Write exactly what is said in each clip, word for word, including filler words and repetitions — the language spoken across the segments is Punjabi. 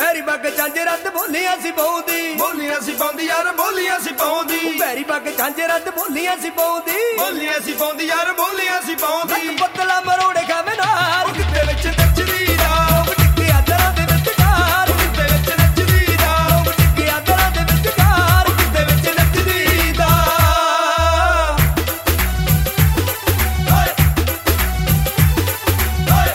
ਪੈਰੀ ਪੱਗ ਝਾਂਜੇ ਰੱਦ ਬੋਲੀਆਂ ਸੀ ਪਾਉਂਦੀ, ਬੋਲੀਆਂ ਸੀ ਪਾਉਂਦੀ ਯਾਰ ਬੋਲੀਆਂ ਸੀ ਪਾਉਂਦੀ, ਪੈਰੀ ਪੱਗ ਝਾਂਜੇ ਰੱਦ ਬੋਲੀਆਂ ਸੀ ਪਾਉਂਦੀ, ਬੋਲੀਆਂ ਸੀ ਪਾਉਂਦੀ ਯਾਰ ਬੋਲੀਆਂ ਸੀ ਪਾਉਂਦੀ। ਲੱਕ ਪਤਲਾ ਮਰੋੜੇ ਖਾਵੇ ਨਾਲ ਉਹ ਕਿਤੇ ਵਿੱਚ ਨੱਚਦੀ ਦਾ, ਲੋਕ ਟਿੱਕਿਆ ਦਰਾਂ ਦੇ ਵਿੱਚ ਕਾਰ, ਕਿਤੇ ਵਿੱਚ ਨੱਚਦੀ ਦਾ, ਲੋਕ ਟਿੱਕਿਆ ਦਰਾਂ ਦੇ ਵਿੱਚ ਕਾਰ, ਕਿਤੇ ਵਿੱਚ ਨੱਚਦੀ ਦਾ। ਹਾਏ ਹਾਏ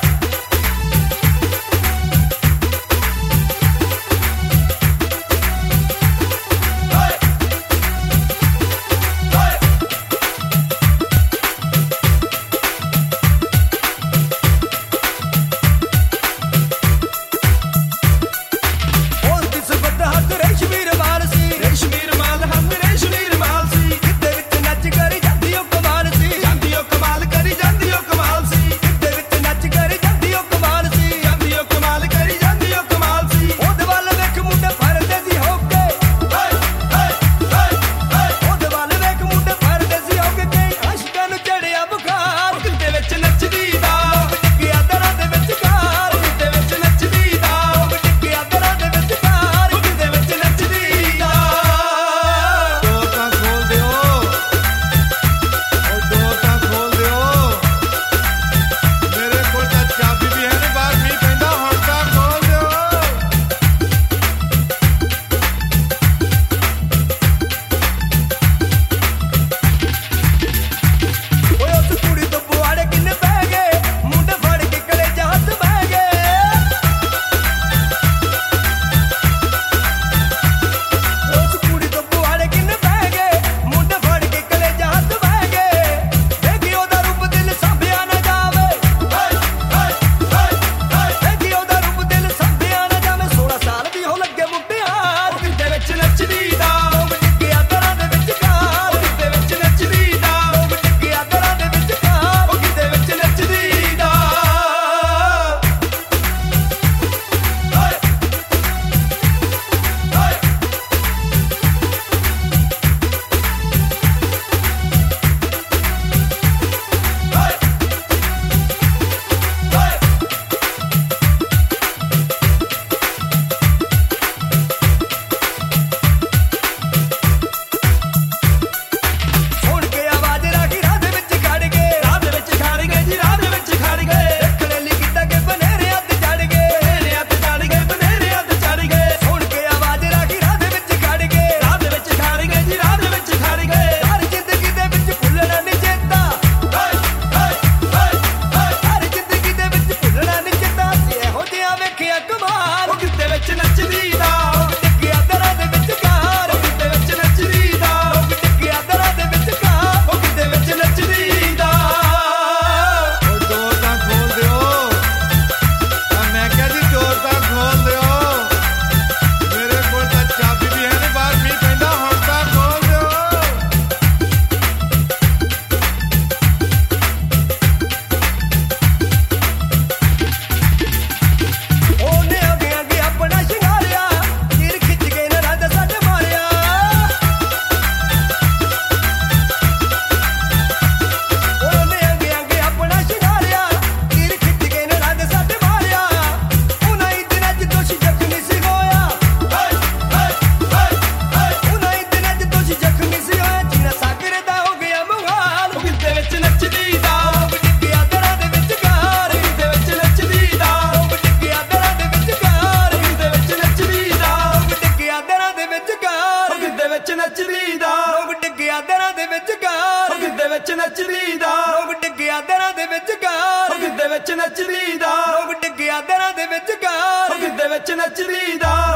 ਨੱਚਦੀ ਦਾ, ਲੋਕ ਡਿੱਗਿਆ ਦਰਾਂ ਦੇ ਵਿੱਚ ਕਾਰ, ਗਿੱਧੇ ਵਿੱਚ ਨੱਚਦੀ ਦਾ, ਲੋਕ ਡਿੱਗਿਆ ਦਰਾਂ ਦੇ ਵਿੱਚ ਕਾਰ, ਗਿੱਧੇ ਵਿੱਚ ਨੱਚਦੀ ਦਾ।